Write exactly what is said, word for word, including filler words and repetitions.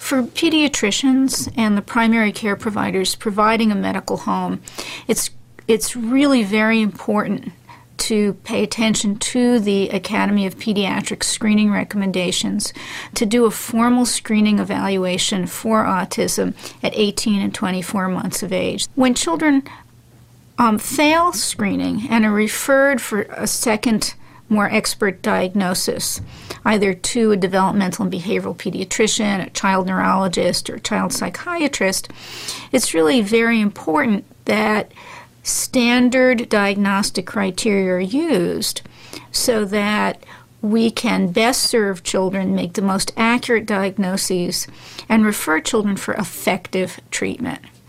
For pediatricians and the primary care providers providing a medical home, it's it's really very important to pay attention to the Academy of Pediatrics screening recommendations, to do a formal screening evaluation for autism at eighteen and twenty-four months of age. When children um, fail screening and are referred for a second, more expert diagnosis, either to a developmental and behavioral pediatrician, a child neurologist, or a child psychiatrist, it's really very important that standard diagnostic criteria are used so that we can best serve children, make the most accurate diagnoses, and refer children for effective treatment.